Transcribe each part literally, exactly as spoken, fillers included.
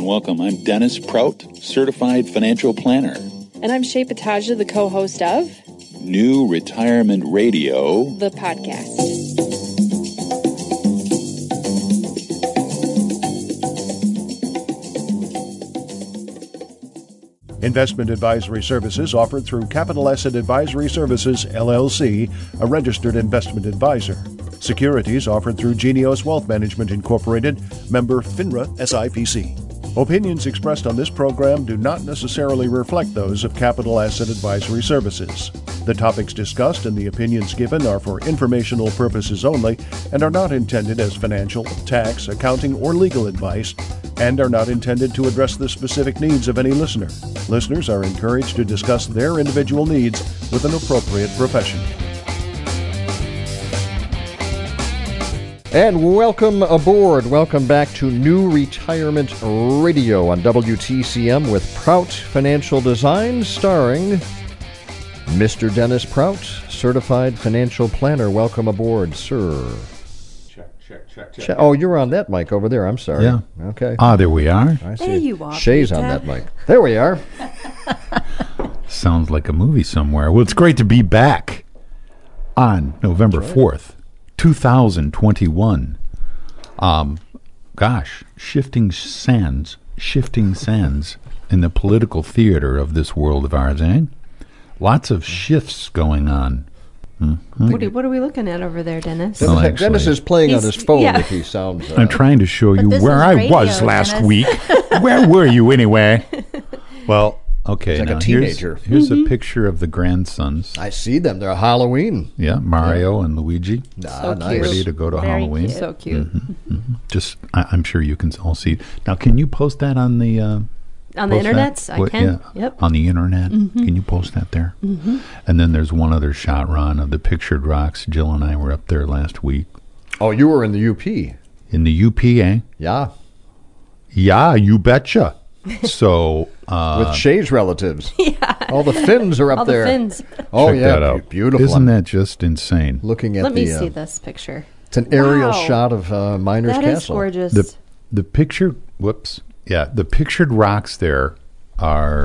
and welcome. I'm Dennis Prout, Certified Financial Planner. And I'm Shay Pataja, the co-host of New Retirement Radio, the podcast. Investment advisory services offered through Capital Asset Advisory Services, L L C, a registered investment advisor. Securities offered through Genios Wealth Management Incorporated, member FINRA S I P C. Opinions expressed on this program do not necessarily reflect those of Capital Asset Advisory Services. The topics discussed and the opinions given are for informational purposes only and are not intended as financial, tax, accounting, or legal advice, and are not intended to address the specific needs of any listener. Listeners are encouraged to discuss their individual needs with an appropriate professional. And welcome aboard. Welcome back to New Retirement Radio on W T C M with Prout Financial Design, starring Mister Dennis Prout, Certified Financial Planner. Welcome aboard, sir. Check, check, check, check. Che- oh, you're on that mic over there. I'm sorry. Yeah. Okay. Ah, there we are. I see. There you are, Shay's Peter. on that mic. There we are. Sounds like a movie somewhere. Well, it's great to be back on November fourth, two thousand twenty-one. Um, gosh, shifting sands, shifting sands in the political theater of this world of ours, eh? Lots of shifts going on. Mm-hmm. What, are, what are we looking at over there, Dennis? Well, Dennis, actually- Dennis is playing on He's- his phone yeah. if he sounds... Uh, I'm trying to show you this where is I radio, was last Dennis. week. Where were you anyway? Well, okay. He's like a now teenager. Here's, here's a picture of the grandsons. I see them. They're Halloween. Yeah, Mario and Luigi. Ah, So nice. cute. Ready to go to Very Halloween. cute. So cute. Just, I, I'm sure you can all see. Now, can you post that on the uh, On the post internet, that? I What- can. Yeah, Yep. on the internet. Can you post that there? Mm-hmm. And then there's one other shot, Ron, of the pictured rocks. Jill and I were up there last week Oh, you were in the U P. in the U P, eh? Yeah. Yeah, you betcha. So, uh, With Shay's relatives. Yeah. All the Finns are up All there. the fins. Oh, check yeah. that be- out. Beautiful. Isn't that just insane? Looking at Let the... me see uh, this picture. It's an aerial Wow. shot of uh, Miners That Castle. is gorgeous. The the pictured whoops yeah the pictured rocks there are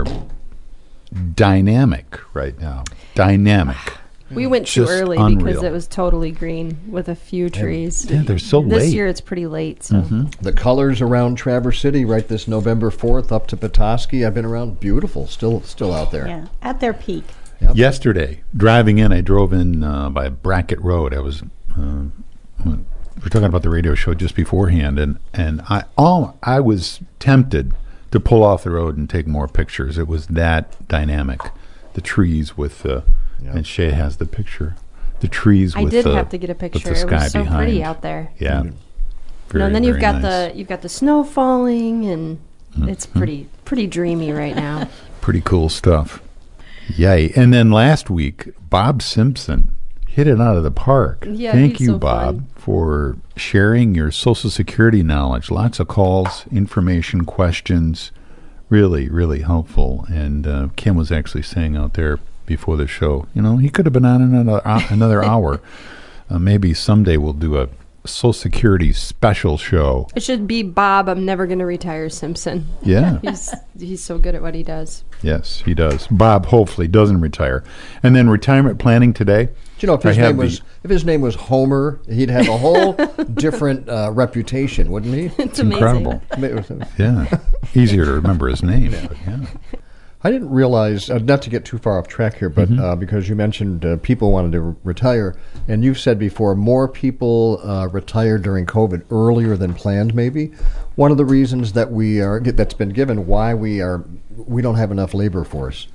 dynamic right now. Dynamic. we went too just early unreal. because it was totally green with a few trees. Yeah, they're so This late. year it's pretty late. So. The colors around Traverse City, right this November fourth, up to Petoskey. I've been around. Beautiful. Still still out there. Yeah, at their peak. Yesterday, driving in, I drove in uh, by Brackett Road. I was uh, we were talking about the radio show just beforehand, and and I all I was tempted to pull off the road and take more pictures. It was that dynamic. The trees with the Yeah. and Shay has the picture. The trees I with did the, have to get a with picture. the It sky was so behind. pretty out there. Yeah. Mhm. Very, and then you've very got nice. the you've got the snow falling, and Mm-hmm. it's pretty pretty dreamy right now. Pretty cool stuff. Yay. And then last week, Bob Simpson hit it out of the park. Yeah, Thank he's you, so Bob, fun. for sharing your Social Security knowledge. Lots of calls, information, questions. Really, really helpful. And uh, Kim was actually saying out there before the show, you know, he could have been on another, uh, another hour. Uh, maybe someday we'll do a Social Security special show. It should be Bob. I'm never going to retire Simpson. Yeah. He's he's so good at what he does. Yes, he does. Bob hopefully doesn't retire. And then retirement planning today. Do you know if I his have name the- was if his name was Homer, he'd have a whole different uh, reputation, wouldn't he? It's amazing. Incredible. Yeah. Easier to remember his name. But yeah. I didn't realize, uh, not to get too far off track here, but uh, because you mentioned uh, people wanted to re- retire, and you've said before more people uh, retired during COVID earlier than planned. Maybe one of the reasons that we are that's been given why we are we don't have enough labor force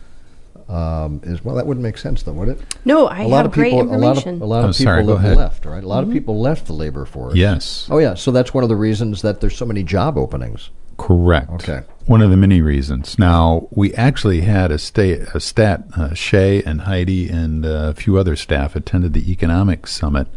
um, is well that wouldn't make sense though, would it? No, I a lot have of people, great a lot of information. a lot Oh, of people sorry, go have ahead. left, right? A lot of people left the labor force. Yes. Oh yeah, so that's one of the reasons that there's so many job openings. Correct. Okay. One of the many reasons. Now, we actually had a, stay, a stat, uh, Shay and Heidi and uh, a few other staff attended the economic summit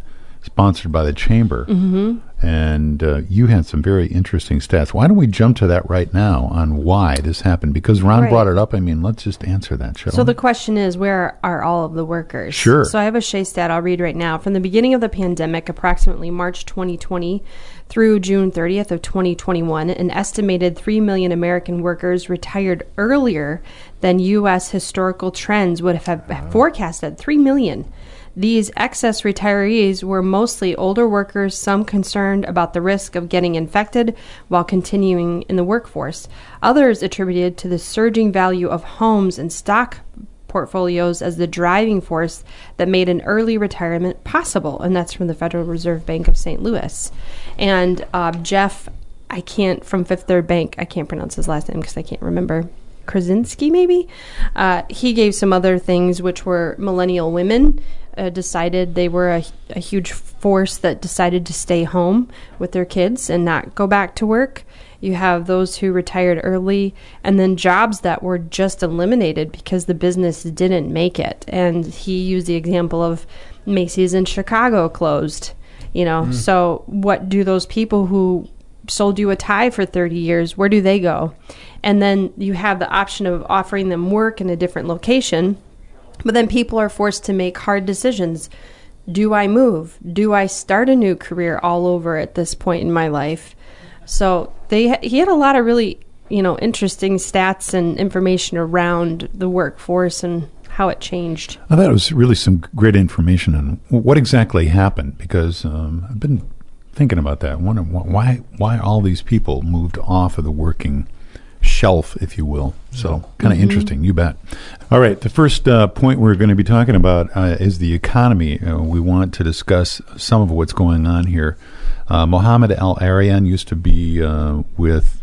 sponsored by the Chamber. Mm-hmm. And uh, you had some very interesting stats. Why don't we jump to that right now on why this happened? Because Ron Right. brought it up. I mean, let's just answer that, shall So we? the question is, where are all of the workers? Sure. So I have a Shea stat I'll read right now. From the beginning of the pandemic, approximately March twenty twenty through June thirtieth of twenty twenty-one, an estimated three million American workers retired earlier than U S historical trends would have wow. forecasted. three million. These excess retirees were mostly older workers, some concerned about the risk of getting infected while continuing in the workforce. Others attributed to the surging value of homes and stock portfolios as the driving force that made an early retirement possible. And that's from the Federal Reserve Bank of Saint Louis. And uh, Jeff, I can't, from Fifth Third Bank, I can't pronounce his last name because I can't remember. Krasinski, maybe? Uh, he gave some other things, which were millennial women uh, decided they were a, a huge force that decided to stay home with their kids and not go back to work. You have those who retired early, and then jobs that were just eliminated because the business didn't make it. And he used the example of Macy's in Chicago closed. You know, mm. so what do those people who sold you a tie for thirty years, where do they go? And then you have the option of offering them work in a different location, but then people are forced to make hard decisions. Do I move? Do I start a new career all over at this point in my life? So they he had a lot of really, you know, interesting stats and information around the workforce and how it changed. I thought it was really some great information on what exactly happened, because um, I've been thinking about that, wondering why why all these people moved off of the working shelf, if you will. So kind of mm-hmm. interesting, you bet. All right, the first uh, point we're going to be talking about uh, is the economy. Uh, we want to discuss some of what's going on here. Uh, Mohammed Al-Aryan used to be uh, with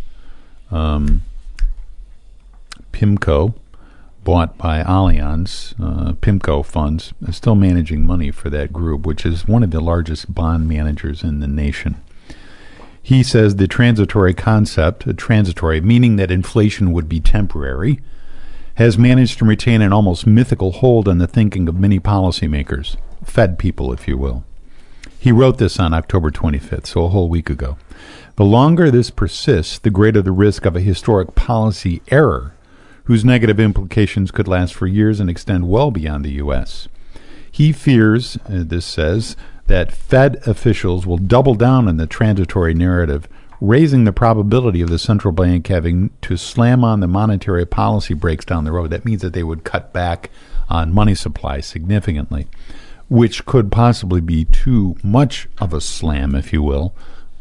um, PIMCO, bought by Allianz, uh, PIMCO funds, is still managing money for that group, which is one of the largest bond managers in the nation. He says the transitory concept, uh, transitory, meaning that inflation would be temporary, has managed to retain an almost mythical hold on the thinking of many policymakers, Fed people, if you will. He wrote this on October twenty-fifth, so a whole week ago. The longer this persists, the greater the risk of a historic policy error, whose negative implications could last for years and extend well beyond the U S. He fears, uh, this says, that Fed officials will double down on the transitory narrative, raising the probability of the central bank having to slam on the monetary policy brakes down the road. That means that they would cut back on money supply significantly, which could possibly be too much of a slam, if you will,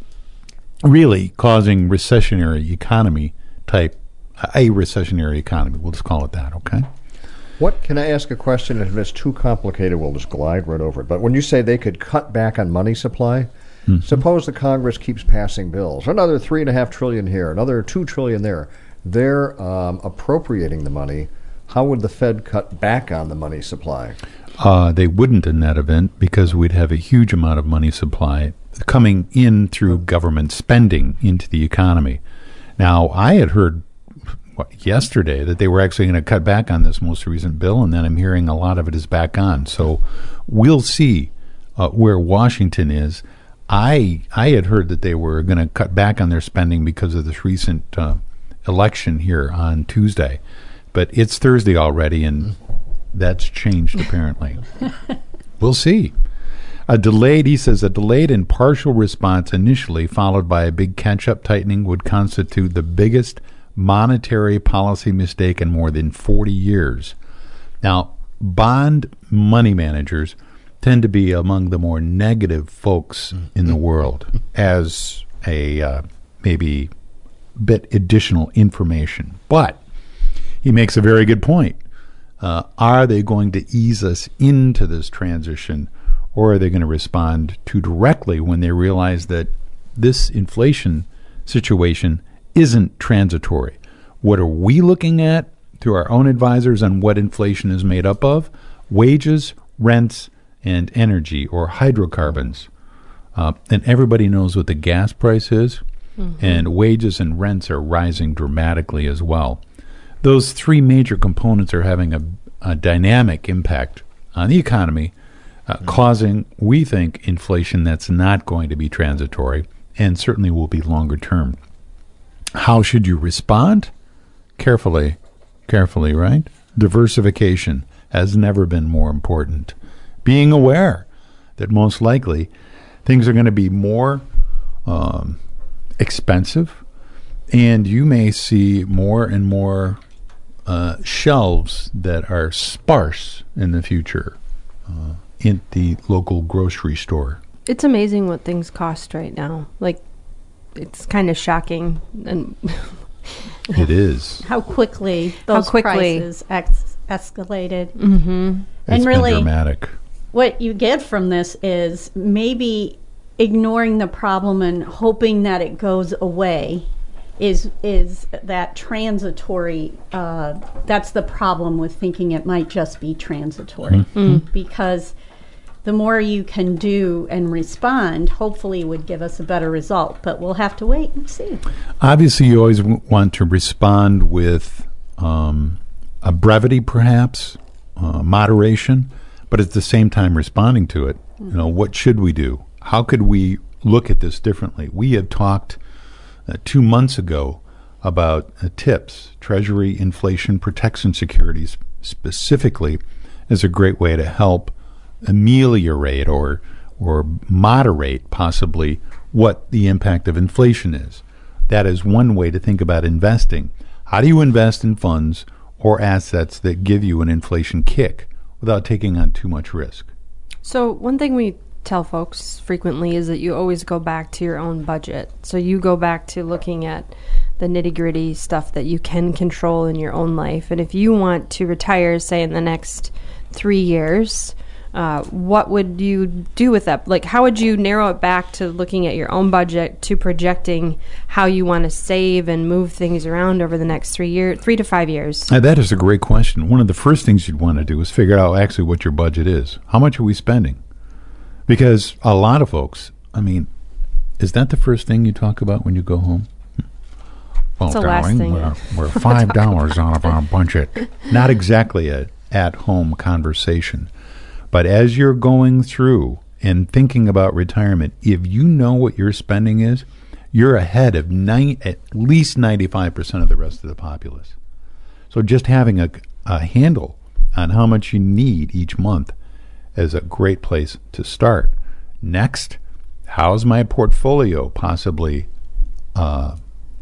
really causing recessionary economy type, a recessionary economy. We'll just call it that, okay? What, can I ask a question? If it's too complicated, we'll just glide right over it. But when you say they could cut back on money supply, mm-hmm. suppose the Congress keeps passing bills, another three and a half trillion here, another two trillion there. They're um, appropriating the money. How would the Fed cut back on the money supply? Uh, they wouldn't in that event, because we'd have a huge amount of money supply coming in through government spending into the economy. Now, I had heard what, yesterday that they were actually going to cut back on this most recent bill, and then I'm hearing a lot of it is back on. So we'll see uh, where Washington is. I I had heard that they were going to cut back on their spending because of this recent uh, election here on Tuesday. But it's Thursday already, and that's changed apparently. We'll see. A delayed, he says, a delayed and partial response initially, followed by a big catch-up tightening, would constitute the biggest monetary policy mistake in more than forty years. Now, bond money managers tend to be among the more negative folks in the world, as a uh, maybe bit additional information. But he makes a very good point. Uh, are they going to ease us into this transition, or are they going to respond too directly when they realize that this inflation situation isn't transitory? What are we looking at through our own advisors on what inflation is made up of? Wages, rents, and energy, or hydrocarbons. Uh, and everybody knows what the gas price is, mm-hmm. and wages and rents are rising dramatically as well. Those three major components are having a, a dynamic impact on the economy uh, causing, we think, inflation that's not going to be transitory and certainly will be longer term. How should you respond? Carefully, carefully, right? Diversification has never been more important. Being aware that most likely things are going to be more um, expensive, and you may see more and more uh, shelves that are sparse in the future uh, in the local grocery store. It's amazing what things cost right now. Like, it's kind of shocking. And it is. How quickly those How quickly. prices ex- escalated. Mm-hmm. It's And really, been dramatic. what you get from this is maybe ignoring the problem and hoping that it goes away is is that transitory. Uh, that's the problem with thinking it might just be transitory, Mm-hmm. because the more you can do and respond, hopefully would give us a better result. But we'll have to wait and see. Obviously, you always w- want to respond with um, a brevity, perhaps, uh, moderation, but at the same time responding to it. You know, what should we do? How could we look at this differently? We had talked uh, two months ago about uh, TIPS, Treasury Inflation Protection Securities, specifically as a great way to help ameliorate or or moderate possibly what the impact of inflation is. That is one way to think about investing. How do you invest in funds or assets that give you an inflation kick without taking on too much risk? So one thing we tell folks frequently is that you always go back to your own budget. So you go back to looking at the nitty-gritty stuff that you can control in your own life. And if you want to retire, say, in the next three years, uh, what would you do with that? Like, how would you narrow it back to looking at your own budget to projecting how you want to save and move things around over the next three year, three to five years? Now, that is a great question. One of the first things you'd want to do is figure out actually what your budget is. How much are we spending? Because a lot of folks, I mean, is that the first thing you talk about when you go home? Well, It's the last darling, thing. we're, we're five dollars out of our budget. Not exactly a at-home conversation. But as you're going through and thinking about retirement, if you know what your spending is, you're ahead of nine, at least ninety-five percent of the rest of the populace. So just having a, a handle on how much you need each month is a great place to start. Next, how's my portfolio possibly uh,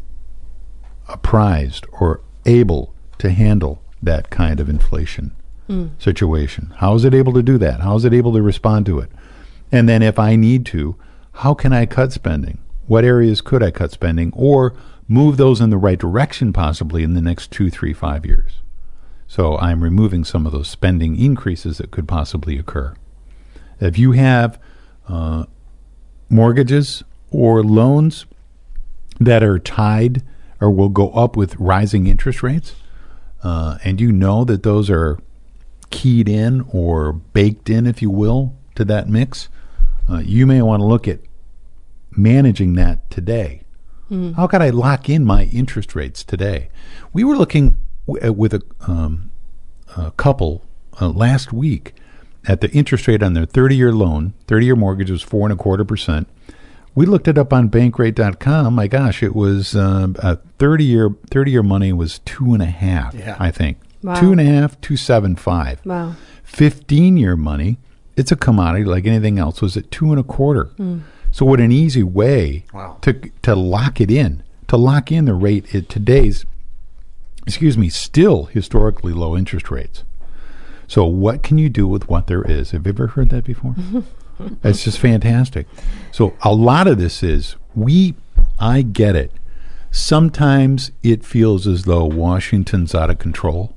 apprised or able to handle that kind of inflation mm. situation? How is it able to do that? How is it able to respond to it? And then if I need to, how can I cut spending? What areas could I cut spending or move those in the right direction possibly in the next two, three, five years? So I'm removing some of those spending increases that could possibly occur. If you have uh, mortgages or loans that are tied or will go up with rising interest rates, uh, and you know that those are keyed in or baked in, if you will, to that mix, uh, you may want to look at managing that today. Mm. How can I lock in my interest rates today? We were looking w- with a, um, a couple uh, last week at the interest rate on their thirty-year loan. thirty-year mortgage was four and a quarter percent. We looked it up on bankrate dot com. My gosh, it was uh, a thirty-year thirty-year money was two and a half. Yeah. I think wow. two and a half, two seven five. Wow. fifteen-year money, it's a commodity like anything else, was at two and a quarter. Mm. So what an easy way wow. to to lock it in, to lock in the rate at today's, excuse me, still historically low interest rates. So what can you do with what there is? Have you ever heard that before? It's just fantastic. So a lot of this is, we, I get it. Sometimes it feels as though Washington's out of control.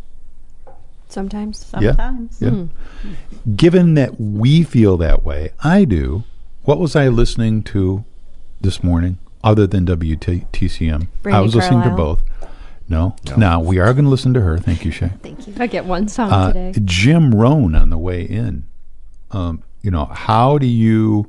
Sometimes. Sometimes. Yeah. yeah. Mm. Given that we feel that way, I do. What was I listening to this morning other than W T C M? Brandi I was listening Carlile. to both. No. No. Now, we are going to listen to her. Thank you, Shay. Thank you. I get one song Uh, today. Jim Rohn on the way in. Um, you know, how do you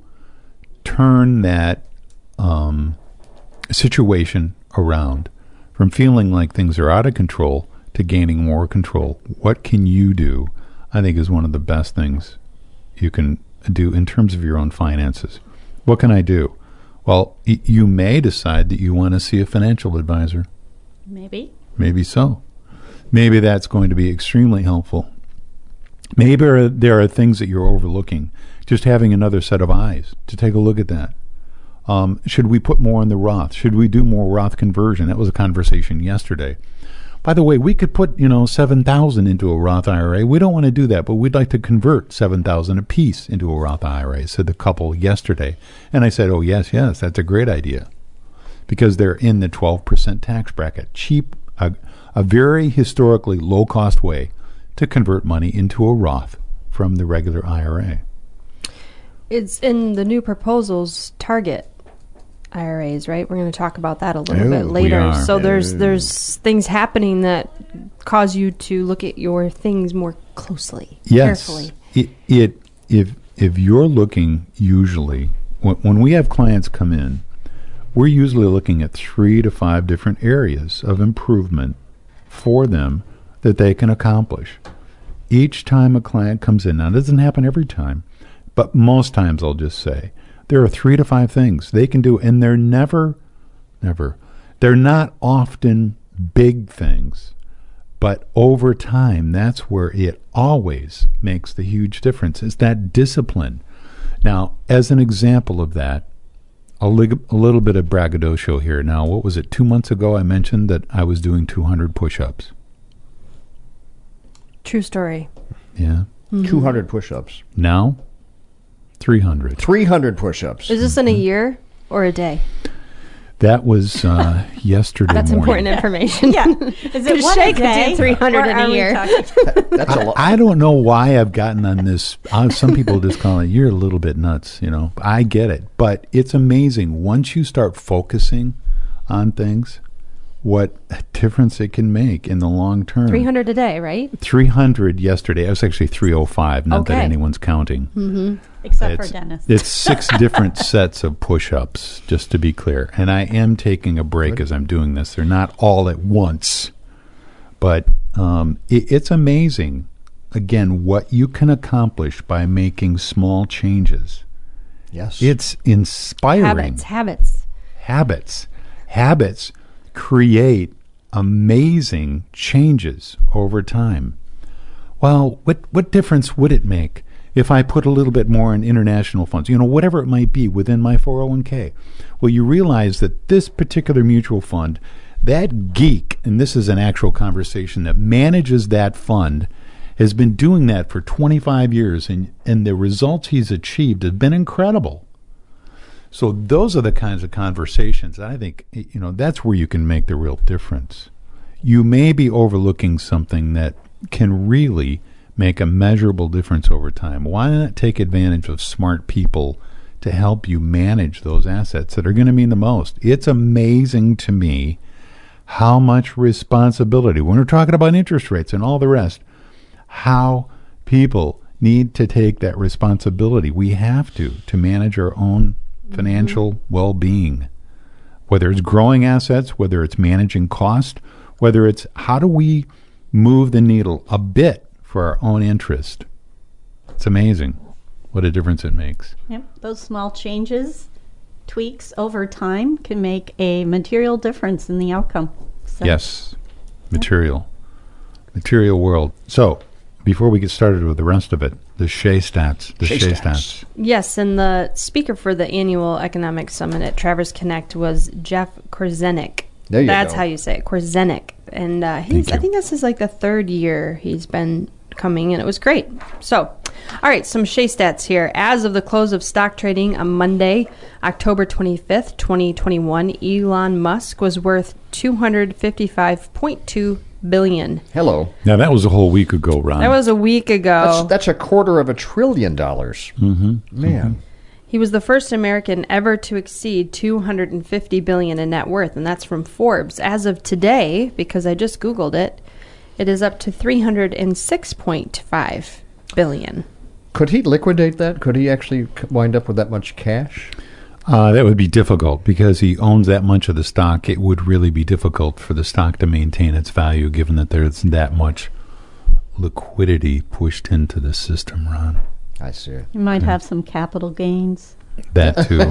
turn that um, situation around from feeling like things are out of control to gaining more control? What can you do? I think is one of the best things you can do in terms of your own finances. What can I do? Well, y- you may decide that you want to see a financial advisor. Maybe. Maybe so. Maybe that's going to be extremely helpful. Maybe there are, there are things that you're overlooking. Just having another set of eyes to take a look at that. Um, should we put more in the Roth? Should we do more Roth conversion? That was a conversation yesterday. By the way, we could put, you know, seven thousand into a Roth I R A. We don't want to do that, but we'd like to convert seven thousand apiece into a Roth I R A, said the couple yesterday. And I said, oh, yes, yes, that's a great idea. Because they're in the twelve percent tax bracket. Cheap, a, a very historically low-cost way to convert money into a Roth from the regular I R A. It's in the new proposals target I R As, right? We're going to talk about that a little Oh, bit we later. are. So there's there's things happening that cause you to look at your things more closely, Yes. carefully. It, it if if you're looking usually when, when we have clients come in, we're usually looking at three to five different areas of improvement for them that they can accomplish. Each time a client comes in, now it doesn't happen every time, but most times I'll just say, there are three to five things they can do, and they're never, never, they're not often big things, but over time, that's where it always makes the huge difference. It's that discipline. Now, as an example of that, a, lig- a little bit of braggadocio here. Now, what was it? Two months ago, I mentioned that I was doing two hundred push-ups. True story. Yeah. two hundred push-ups. Now, three hundred. three hundred push-ups. Is this in a year or a day? That was uh, yesterday That's morning. important information. Yeah. Is it Because one Shay a could day? do three hundred or in are a we year. talking- That's a lot. I don't know why I've gotten on this. Uh, some people just call it, you're a little bit nuts, you know. I get it. But it's amazing. Once you start focusing on things, what a difference it can make in the long term. three hundred a day, right? three hundred yesterday. I was actually three oh five, not that Okay. anyone's counting. Mm-hmm. Except It's, for Dennis. it's six different sets of push-ups, just to be clear. And I am taking a break as I'm doing this. They're not all at once. But um, it, it's amazing, again, what you can accomplish by making small changes. Yes. It's inspiring. Habits, habits. Habits. Habits create amazing changes over time. Well, what, what difference would it make if I put a little bit more in international funds, you know, whatever it might be within my four oh one k? Well, you realize that this particular mutual fund, that geek, and this is an actual conversation, that manages that fund has been doing that for twenty-five years, and, and the results he's achieved have been incredible. So those are the kinds of conversations I think, you know, that's where you can make the real difference. You may be overlooking something that can really make a measurable difference over time. Why not take advantage of smart people to help you manage those assets that are going to mean the most? It's amazing to me how much responsibility, when we're talking about interest rates and all the rest, how people need to take that responsibility. We have to, to manage our own financial mm-hmm. well-being, whether it's growing assets, whether it's managing cost, whether it's how do we move the needle a bit for our own interest. It's amazing what a difference it makes. Yep. Those small changes, tweaks over time can make a material difference in the outcome. So, Yes, material, yep. material world. So before we get started with the rest of it, the Shay stats. The Shay Shay stats. stats. Yes, and the speaker for the annual economic summit at Travers Connect was Jeff Korzenik. There you That's go. how you say it, Korzenik. And uh, he's, Thank you. I think this is like the third year he's been coming, and it was great. So, all right, some Shay stats here. As of the close of stock trading on Monday, October twenty-fifth, twenty twenty-one, Elon Musk was worth two hundred fifty-five point two billion dollars. Hello. Now, that was a whole week ago, Ron. That was a week ago. That's, that's a quarter of a trillion dollars. Mm-hmm. Man. He was the first American ever to exceed two hundred fifty billion dollars in net worth, and that's from Forbes. As of today, because I just Googled it, it is up to three hundred six point five billion dollars. Could he liquidate that? Could he actually c- wind up with that much cash? Uh, that would be difficult because he owns that much of the stock. It would really be difficult for the stock to maintain its value given that there's that much liquidity pushed into the system, Ron. I see. You might have some capital gains. That too.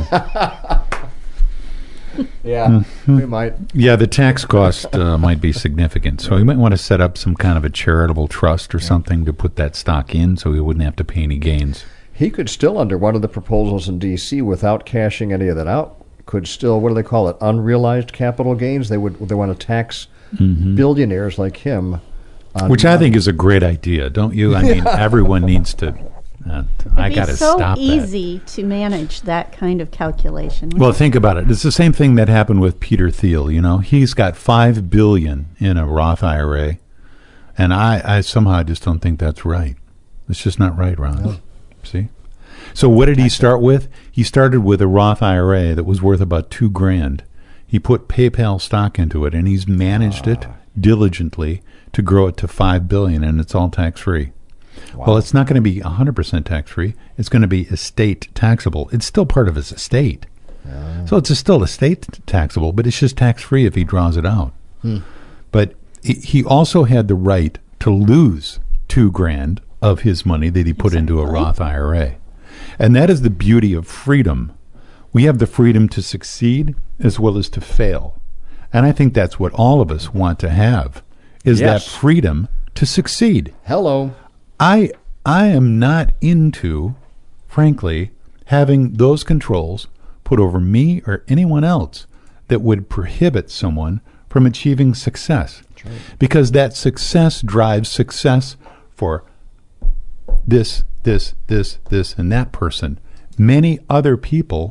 Yeah, Mm-hmm. we might. Yeah, the tax cost uh, might be significant. So you might want to set up some kind of a charitable trust or something to put that stock in so he wouldn't have to pay any gains. He could still, under one of the proposals in D C, without cashing any of that out, could still, what do they call it, unrealized capital gains? They would they want to tax billionaires like him. on- Which I think is a great idea, don't you? I mean, everyone needs to. Uh, I got to It's so stop that. easy to manage that kind of calculation. Well, think about it. It's the same thing that happened with Peter Thiel. You know, he's got five billion in a Roth I R A, and I, I somehow just don't think that's right. It's just not right, Ron. No. See. So what did he start with? He started with a Roth I R A that was worth about two grand. He put PayPal stock into it, and he's managed it diligently to grow it to five billion, and it's all tax free. Well, it's not going to be one hundred percent tax-free. It's going to be estate taxable. It's still part of his estate. So it's still estate taxable, but it's just tax-free if he draws it out. Hmm. But he- he also had the right to lose two grand of his money that he put into a Roth I R A. And that is the beauty of freedom. We have the freedom to succeed as well as to fail. And I think that's what all of us want to have, is Yes. that freedom to succeed. Hello. I I am not into, frankly, having those controls put over me or anyone else that would prohibit someone from achieving success. Because that success drives success for this, this, this, this, and that person. Many other people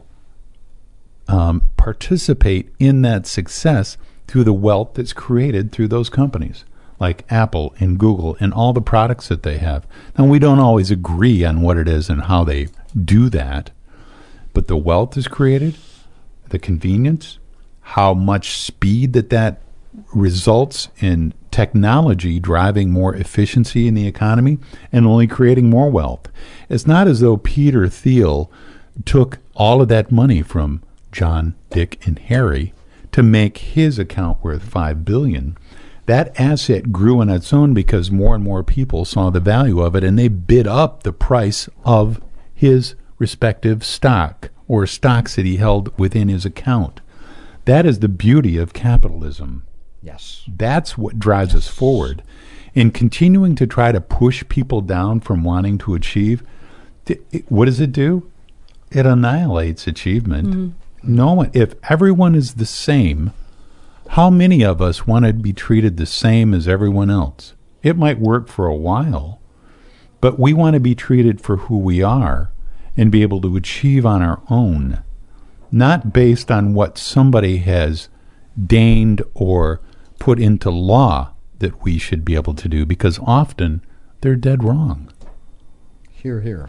um, participate in that success through the wealth that's created through those companies, like Apple and Google and all the products that they have. Now, we don't always agree on what it is and how they do that, but the wealth is created, the convenience, how much speed that that results in technology driving more efficiency in the economy and only creating more wealth. It's not as though Peter Thiel took all of that money from John, Dick, and Harry to make his account worth five billion dollars. That asset grew on its own because more and more people saw the value of it, and they bid up the price of his respective stock or stocks that he held within his account. That is the beauty of capitalism. Yes. That's what drives us forward. In continuing to try to push people down from wanting to achieve, th- it- what does it do? It annihilates achievement. No one, if everyone is the same, how many of us want to be treated the same as everyone else? It might work for a while, but we want to be treated for who we are and be able to achieve on our own, not based on what somebody has deigned or put into law that we should be able to do, because often they're dead wrong. Here, here.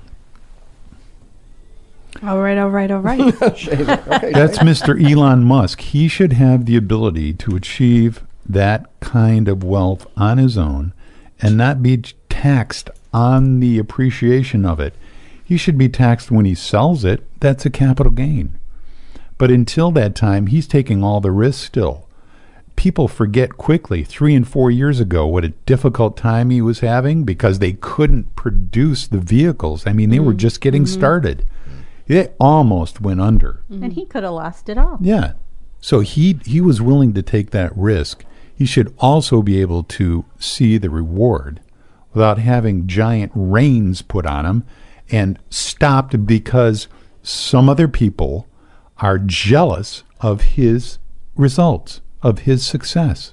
All right, all right, all right. Okay. That's Mister Elon Musk. He should have the ability to achieve that kind of wealth on his own and not be taxed on the appreciation of it. He should be taxed when he sells it. That's a capital gain. But until that time, he's taking all the risk still. People forget quickly, three and four years ago, what a difficult time he was having because they couldn't produce the vehicles. I mean, they were just getting started. It almost went under. And he could have lost it all. Yeah. So he he was willing to take that risk. He should also be able to see the reward without having giant reins put on him and stopped because some other people are jealous of his results, of his success.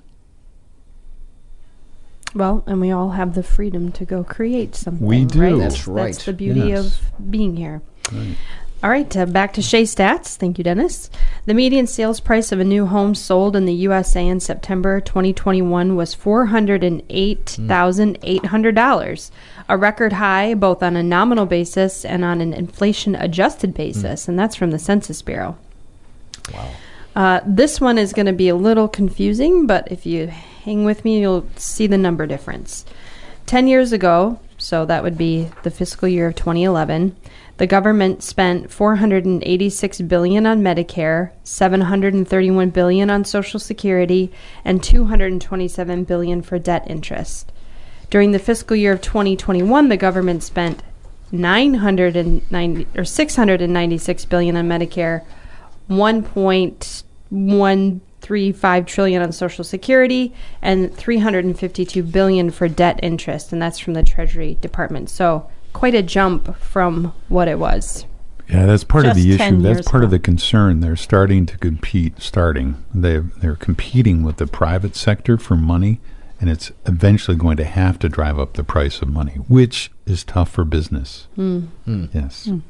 Well, and we all have the freedom to go create something. We do. Right? That's right. That's the beauty Yes. of being here. Right. All right, uh, back to Shea Stats. Thank you, Dennis. The median sales price of a new home sold in the U S A in September twenty twenty-one was four hundred eight thousand eight hundred dollars, a record high both on a nominal basis and on an inflation-adjusted basis, and that's from the Census Bureau. Wow. Uh, this one is going to be a little confusing, but if you hang with me, you'll see the number difference. Ten years ago, so that would be the fiscal year of twenty eleven, the government spent four hundred eighty-six billion dollars on Medicare, seven hundred thirty-one billion dollars on Social Security, and two hundred twenty-seven billion dollars for debt interest. During the fiscal year of twenty twenty-one, the government spent nine hundred ninety or six hundred ninety-six billion on Medicare, one point one three five trillion on Social Security, and three hundred fifty-two billion for debt interest, and that's from the Treasury Department. So quite a jump from what it was. Yeah, that's part of Just the ten issue. That's years part of ago. the concern. They're starting to compete. Starting, they they're competing with the private sector for money, and it's eventually going to have to drive up the price of money, which is tough for business. Mm. Hmm. Yes. Mm.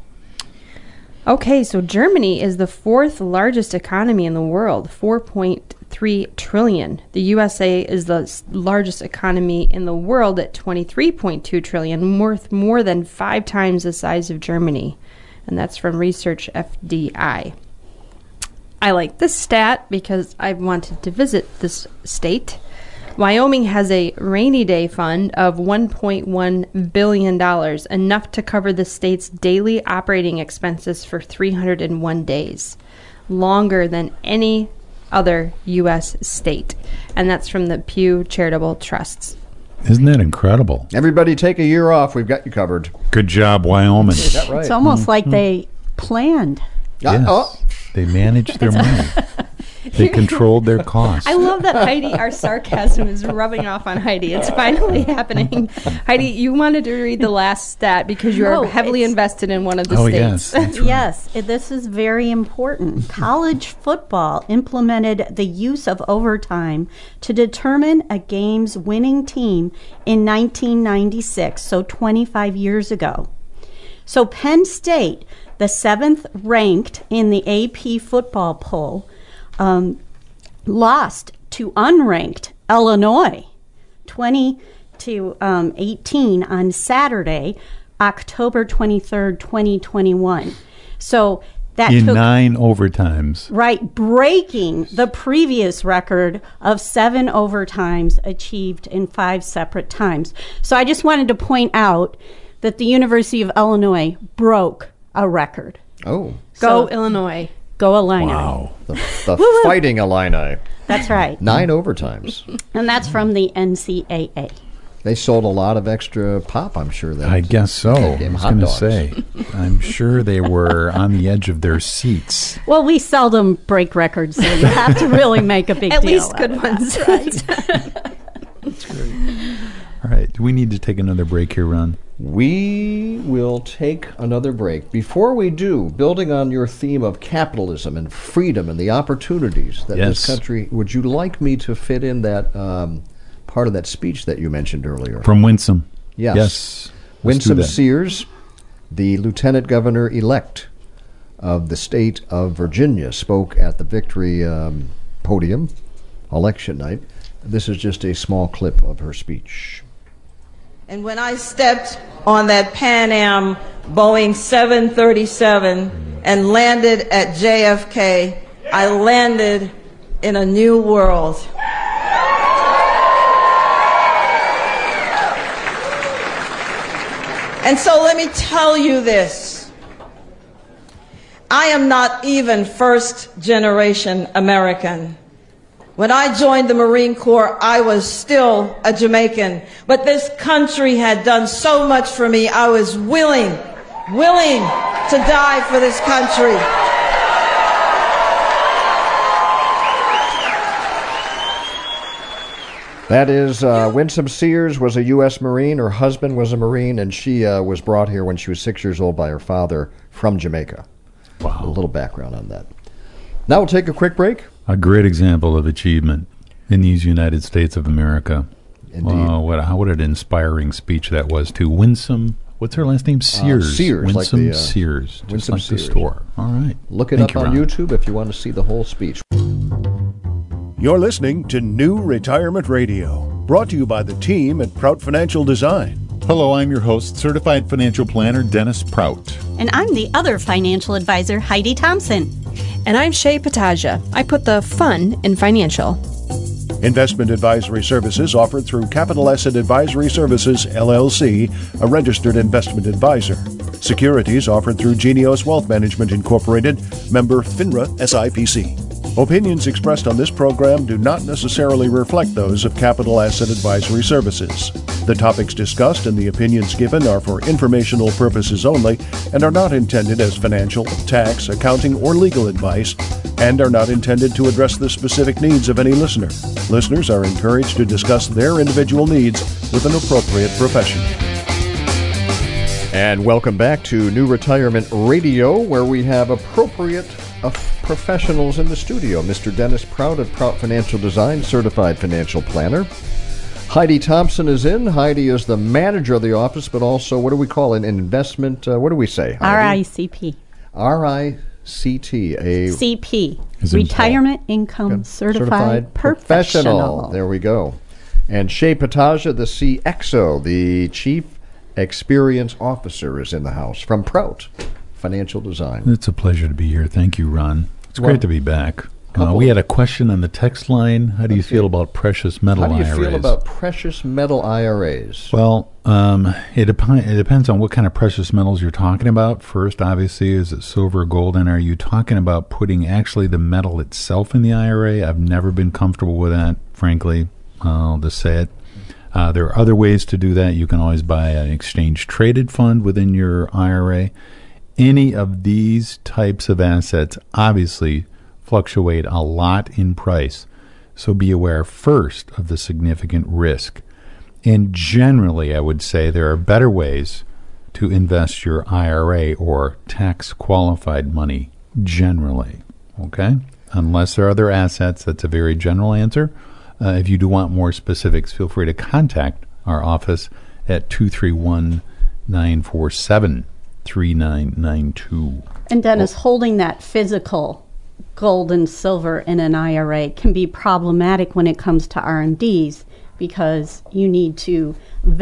Okay, so Germany is the fourth largest economy in the world, four point three trillion. The U S A is the s- largest economy in the world at twenty-three point two trillion, worth more than five times the size of Germany. And that's from Research F D I. I like this stat because I've wanted to visit this state. Wyoming has a rainy day fund of one point one billion dollars, enough to cover the state's daily operating expenses for three hundred one days, longer than any other U S state. And that's from the Pew Charitable Trusts. Isn't that incredible? Everybody take a year off. We've got you covered. Good job, Wyoming. Is that right? It's almost like they planned. Yes. Uh, oh. They managed their money. They controlled their costs. I love that Heidi, our sarcasm is rubbing off on Heidi. It's finally happening. Heidi, you wanted to read the last stat because you are No, heavily it's- invested in one of the Oh, states. yes. That's right. Yes, it- this is very important. College football implemented the use of overtime to determine a game's winning team in nineteen ninety-six, so twenty-five years ago. So Penn State, the seventh ranked in the A P football poll, um, lost to unranked Illinois, twenty to um, eighteen on Saturday, October twenty-third, twenty twenty-one. So that In took nine overtimes. right breaking the previous record of seven overtimes achieved in five separate times. So I just wanted to point out that the University of Illinois broke a record. Oh, Go So- Illinois. Go Illini. Wow. the, the Fighting Illini. That's right. Nine overtimes. And that's from the N C A A. They sold a lot of extra pop, I'm sure. That I guess so. I Damn was hot going to dogs. say. I'm sure they were on the edge of their seats. Well, we seldom break records, so you have to really make a big At deal least out good of ones. that. All right. Do we need to take another break here, Ron? We will take another break. Before we do, building on your theme of capitalism and freedom and the opportunities that this Yes. country, would you like me to fit in that um, part of that speech that you mentioned earlier? From Winsome. Yes. Yes. Let's do Winsome that. Sears, the lieutenant governor-elect of the state of Virginia, spoke at the Victory um, podium, election night. This is just a small clip of her speech. And when I stepped on that Pan Am Boeing seven thirty-seven and landed at J F K, I landed in a new world. And so let me tell you this. I am not even first generation American. When I joined the Marine Corps, I was still a Jamaican. But this country had done so much for me, I was willing, willing to die for this country. That is, uh, Winsome Sears was a U S Marine. Her husband was a Marine, and she uh, was brought here when she was six years old by her father from Jamaica. Wow. A little background on that. Now we'll take a quick break. A great example of achievement in these United States of America. Indeed. Wow, what, how, what an inspiring speech that was to Winsome. What's her last name? Sears. Sears, like Winsome the, uh, Sears. Just Winsome like Sears. the store. All right. Look it Thank up you, on Ron. YouTube if you want to see the whole speech. You're listening to New Retirement Radio, brought to you by the team at Prout Financial Design. Hello, I'm your host, Certified Financial Planner Dennis Prout. And I'm the other financial advisor, Heidi Thompson. And I'm Shay Pataja. I put the fun in financial. Investment advisory services offered through Capital Asset Advisory Services, L L C, a registered investment advisor. Securities offered through Genios Wealth Management Incorporated, member FINRA S I P C. Opinions expressed on this program do not necessarily reflect those of Capital Asset Advisory Services. The topics discussed and the opinions given are for informational purposes only and are not intended as financial, tax, accounting, or legal advice, and are not intended to address the specific needs of any listener. Listeners are encouraged to discuss their individual needs with an appropriate professional. And welcome back to New Retirement Radio, where we have appropriate uh, professionals in the studio. Mister Dennis Prout of Prout Financial Design, Certified Financial Planner. Heidi Thompson is in. Heidi is the manager of the office, but also, what do we call an investment, uh, what do we say, Heidi? R I C P. R I C T, a... C P, Is in Retirement Income Certified, Certified Professional. There we go. And Shay Pataja, the C X O, the Chief Experience Officer, is in the house from Prout Financial Design. It's a pleasure to be here. Thank you, Ron. It's Well, great to be back. Uh, couple- we had a question on the text line. How do you feel about precious metal How do you I R As? feel about precious metal I R As? Well, um, it, dep- it depends on what kind of precious metals you're talking about. First, obviously, is it silver or gold? And are you talking about putting actually the metal itself in the I R A? I've never been comfortable with that, frankly. I'll just say it. Uh, there are other ways to do that. You can always buy an exchange-traded fund within your I R A. Any of these types of assets obviously fluctuate a lot in price, so be aware first of the significant risk. And generally, I would say there are better ways to invest your I R A or tax-qualified money, generally, okay? Unless there are other assets, that's a very general answer. Uh, if you do want more specifics, feel free to contact our office at two three one, nine four seven, three nine nine two. And Dennis, holding that physical gold and silver in an I R A can be problematic when it comes to R M Ds because you need to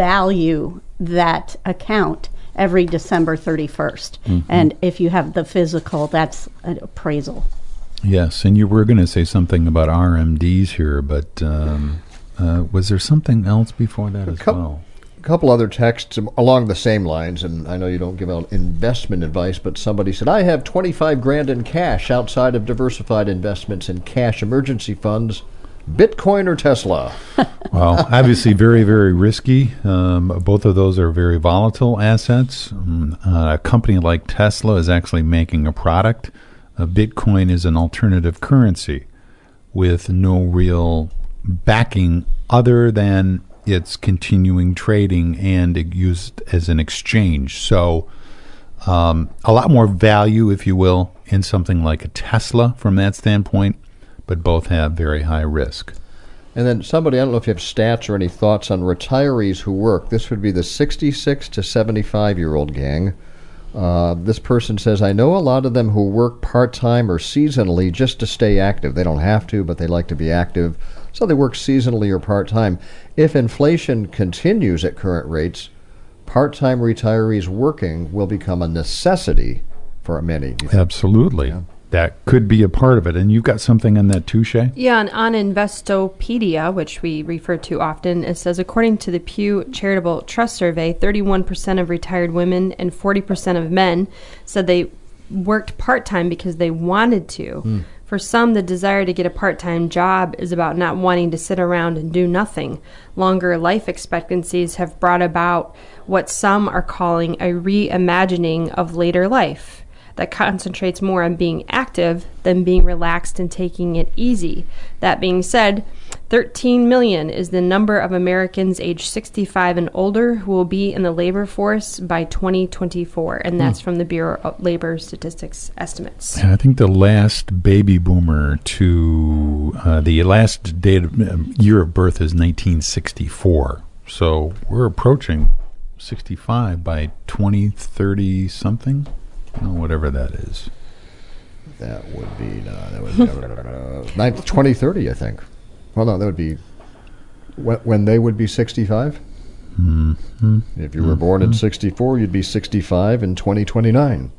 value that account every December thirty-first. Mm-hmm. And if you have the physical, that's an appraisal. Yes, and you were going to say something about R M Ds here, but um, uh, was there something else before that A as cou- well? A couple other texts along the same lines, and I know you don't give out investment advice, but somebody said, I have twenty-five grand in cash outside of diversified investments in cash emergency funds, Bitcoin or Tesla. Well, obviously very, very risky. Um, both of those are very volatile assets. Um, uh, a company like Tesla is actually making a product. Uh, Bitcoin is an alternative currency with no real backing other than its continuing trading and it used as an exchange. So um, a lot more value, if you will, in something like a Tesla from that standpoint, but both have very high risk. And then somebody, I don't know if you have stats or any thoughts on retirees who work. This would be the sixty-six to seventy-five-year-old gang. Uh, this person says, I know a lot of them who work part-time or seasonally just to stay active. They don't have to, but they like to be active, so they work seasonally or part-time. If inflation continues at current rates, part-time retirees working will become a necessity for many. Absolutely. Yeah. That could be a part of it. And you've got something on that too, Shay? Yeah, and on Investopedia, which we refer to often, it says, according to the Pew Charitable Trust Survey, thirty-one percent of retired women and forty percent of men said they worked part-time because they wanted to. Mm. For some, the desire to get a part-time job is about not wanting to sit around and do nothing. Longer life expectancies have brought about what some are calling a reimagining of later life that concentrates more on being active than being relaxed and taking it easy. That being said, thirteen million is the number of Americans age sixty-five and older who will be in the labor force by twenty twenty-four, and that's hmm. from the Bureau of Labor Statistics estimates. Yeah, I think the last baby boomer to uh, the last date of, uh, year of birth is nineteen sixty-four. So we're approaching sixty-five by twenty thirty something. Oh, whatever that is. That would be uh, that would be uh, twenty thirty, I think. Well, no, that would be when, when they would be sixty-five. Mm-hmm. If you were mm-hmm. born in sixty-four, you'd be sixty-five in twenty twenty-nine.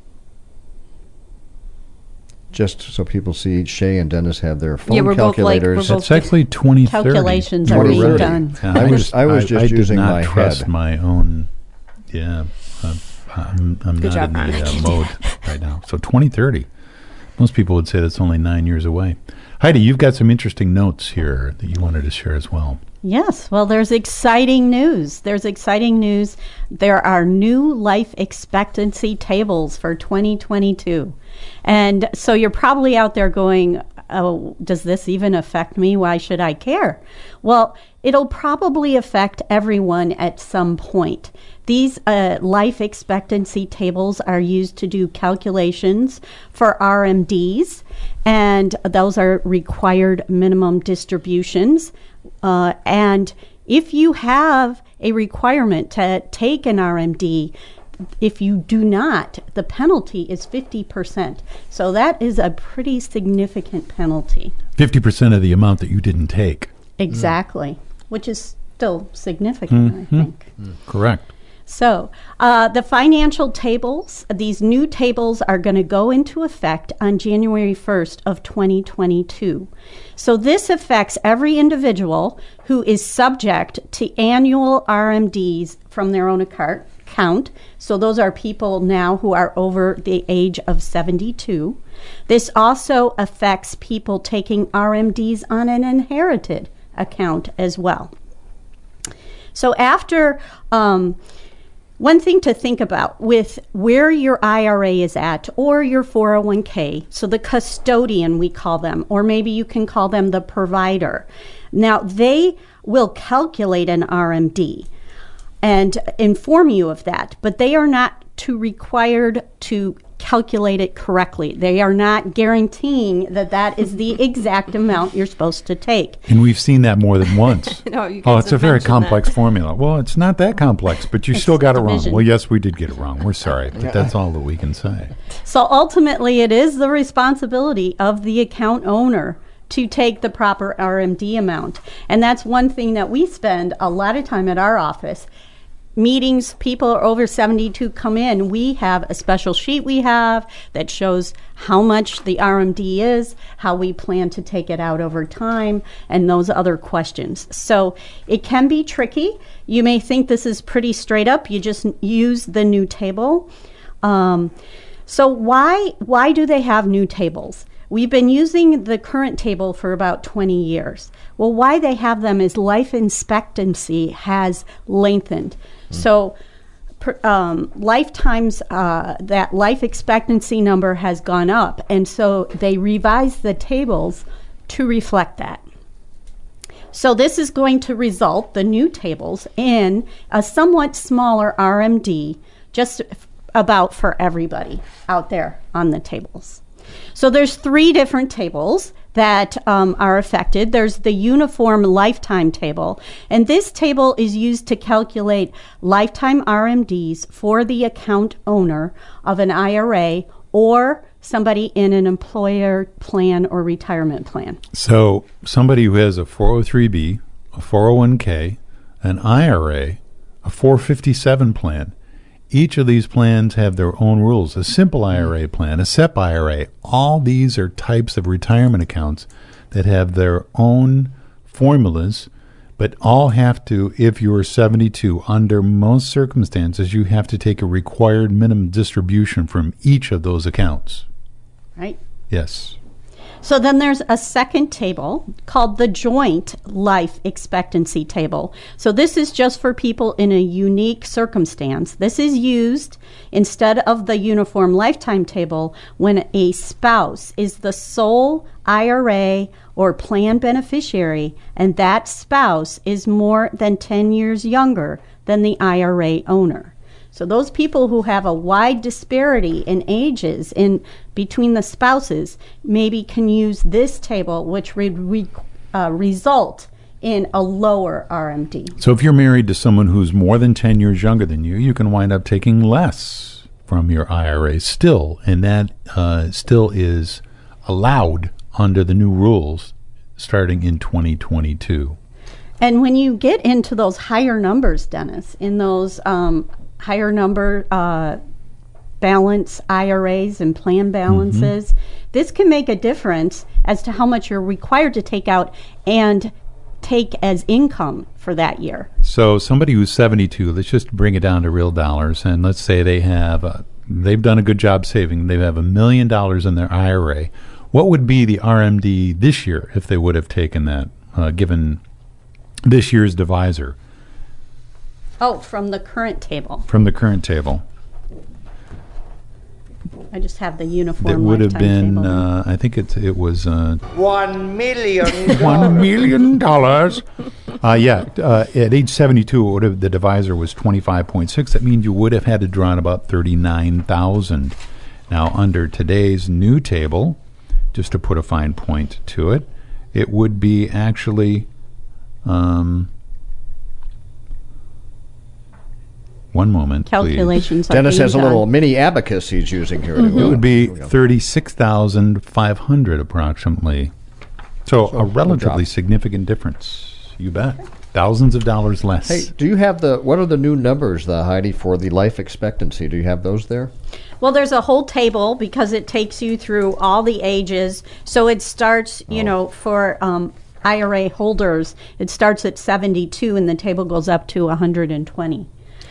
Just so people see, Shay and Dennis have their phone yeah, we're calculators. Both like, we're it's actually twenty thirty. Calculations are being done. Yeah, I was I was just I, I using did not my trust head. my own. Yeah. Uh, I'm, I'm Good not job, in the Ron. uh, mode right now. So twenty thirty. Most people would say that's only nine years away. Heidi, you've got some interesting notes here that you wanted to share as well. Yes, well, there's exciting news. There's exciting news. There are new life expectancy tables for twenty twenty-two. And so you're probably out there going, oh, does this even affect me? Why should I care? Well, it'll probably affect everyone at some point. These uh, life expectancy tables are used to do calculations for R M Ds, and those are required minimum distributions. Uh, and if you have a requirement to take an R M D, if you do not, the penalty is fifty percent. So that is a pretty significant penalty. fifty percent of the amount that you didn't take. Exactly, mm. which is still significant, mm-hmm. I think. Mm. Correct. So uh, the financial tables, these new tables are going to go into effect on January first of twenty twenty-two. So this affects every individual who is subject to annual R M Ds from their own account. So those are people now who are over the age of seventy-two. This also affects people taking R M Ds on an inherited account as well. So after... Um, One thing to think about with where your I R A is at or your four oh one k, so the custodian we call them, or maybe you can call them the provider. Now, they will calculate an R M D and inform you of that, but they are not too required to calculate it correctly. They are not guaranteeing that that is the exact amount you're supposed to take. And we've seen that more than once. no, you oh, it's a very complex that. formula. Well, it's not that complex, but you it's still got division. it wrong. Well, yes, we did get it wrong. We're sorry, but that's all that we can say. So ultimately, it is the responsibility of the account owner to take the proper R M D amount. And that's one thing that we spend a lot of time at our office. Meetings, people are over seventy-two come in. We have a special sheet we have that shows how much the R M D is, how we plan to take it out over time, and those other questions. So it can be tricky. You may think this is pretty straight up. You just use the new table. Um, so why why do they have new tables? We've been using the current table for about twenty years. Well, why they have them is life expectancy has lengthened. Mm. So per, um, lifetimes, uh, that life expectancy number has gone up, and so they revised the tables to reflect that. So this is going to result, the new tables, in a somewhat smaller R M D, just about for everybody out there on the tables. So there's three different tables that um, are affected. There's the uniform lifetime table, and this table is used to calculate lifetime R M Ds for the account owner of an I R A or somebody in an employer plan or retirement plan. So somebody who has a four oh three b, a four oh one k, an I R A, a four fifty-seven plan, each of these plans have their own rules. A simple I R A plan, a S E P I R A, all these are types of retirement accounts that have their own formulas, but all have to, if you're seventy-two, under most circumstances, you have to take a required minimum distribution from each of those accounts. Right? Yes. So then there's a second table called the joint life expectancy table. So this is just for people in a unique circumstance. This is used instead of the uniform lifetime table when a spouse is the sole I R A or plan beneficiary, and that spouse is more than ten years younger than the I R A owner. So those people who have a wide disparity in ages in between the spouses maybe can use this table, which would re, uh, result in a lower R M D. So if you're married to someone who's more than ten years younger than you, you can wind up taking less from your I R A still, and that uh, still is allowed under the new rules starting in twenty twenty-two. And when you get into those higher numbers, Dennis, in those um, higher number uh, balance I R As and plan balances, mm-hmm. this can make a difference as to how much you're required to take out and take as income for that year. So somebody who's seventy-two, let's just bring it down to real dollars, and let's say they have a they've done a good job saving. They have a million dollars in their I R A. What would be the R M D this year if they would have taken that, uh, given this year's divisor? Oh, from the current table. From the current table. I just have the uniform That would have lifetime been, table. uh, I think it, it was... Uh, One million One million dollars. Uh, yeah, uh, at age seventy-two, it would have, the divisor was twenty-five point six. That means you would have had to draw on about thirty-nine thousand. Now, under today's new table, just to put a fine point to it, it would be actually... Um, one moment, Calculations please. are Dennis being has a done. little mini abacus he's using here. It would be thirty-six thousand five hundred approximately. So, So, a relatively drop. significant difference. You bet. Thousands of dollars less. Hey, do you have the, what are the new numbers, the Heidi, for the life expectancy? Do you have those there? Well, there's a whole table because it takes you through all the ages. So it starts, you Oh. know, for um, I R A holders, it starts at seventy-two and the table goes up to one hundred twenty.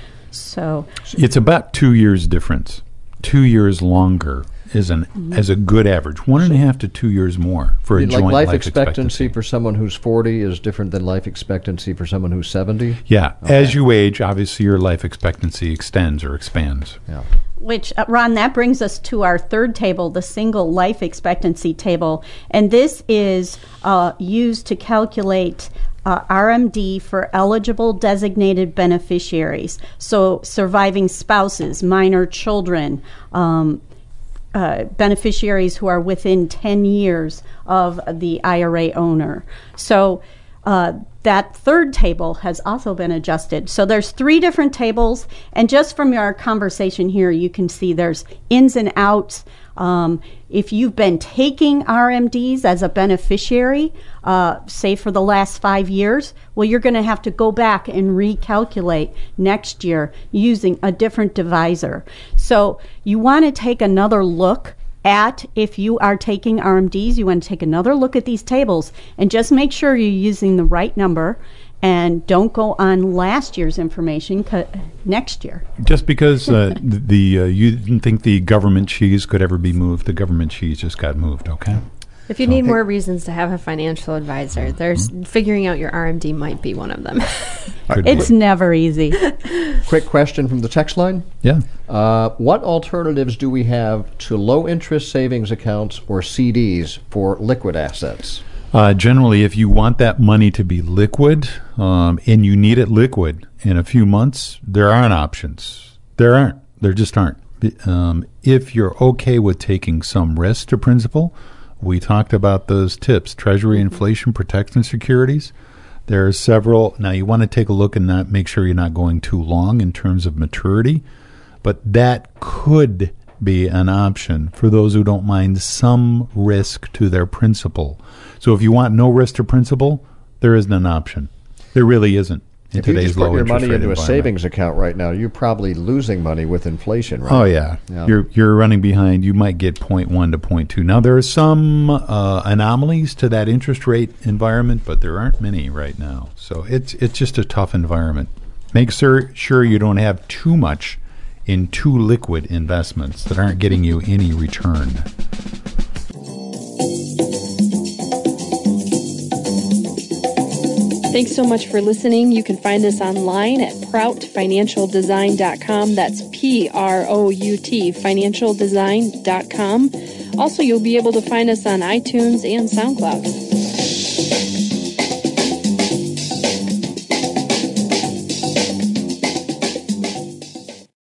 So It's about two years difference. Two years longer is an Mm-hmm. as a good average. One and a half to two years more for a like joint life, life expectancy, for someone who's forty is different than life expectancy for someone who's seventy? Yeah. As you age, obviously your life expectancy extends or expands. Yeah. Which, uh, Ron, that brings us to our third table, the single life expectancy table. And this is uh, used to calculate uh, R M D for eligible designated beneficiaries. So surviving spouses, minor children, um, uh, beneficiaries who are within ten years of the I R A owner. So uh, that third table has also been adjusted. So there's three different tables, and just from our conversation here, you can see there's ins and outs. Um, if you've been taking R M Ds as a beneficiary, uh, say for the last five years, well, you're going to have to go back and recalculate next year using a different divisor. So you want to take another look at, if you are taking R M Ds, you want to take another look at these tables and just make sure you're using the right number, and don't go on last year's information co- next year. Just because uh, th- the uh, you didn't think the government cheese could ever be moved, the government cheese just got moved, okay? If you need more reasons to have a financial advisor, there's figuring out your R M D might be one of them. Could It's be. never easy. Quick question from the text line. Yeah. Uh, what alternatives do we have to low-interest savings accounts or C Ds for liquid assets? Uh, generally, if you want that money to be liquid, um, and you need it liquid in a few months, there aren't options. There aren't. There just aren't. Um, if you're okay with taking some risk to principal, we talked about those tips. Treasury inflation protection securities. There are several. Now, you want to take a look and not make sure you're not going too long in terms of maturity, but that could be an option for those who don't mind some risk to their principal. So if you want no risk to principal, there isn't an option. There really isn't in If you today's just low put your interest money rate into a environment. savings account right now, you're probably losing money with inflation, right? Oh yeah. Yeah. you're you're running behind. You might get zero point one to zero point two. Now there are some uh, anomalies to that interest rate environment, but there aren't many right now. So it's it's just a tough environment. Make sure sure you don't have too much in too liquid investments that aren't getting you any return. Thanks so much for listening. You can find us online at prout financial design dot com. That's P R O U T, financial design dot com. Also, you'll be able to find us on iTunes and SoundCloud.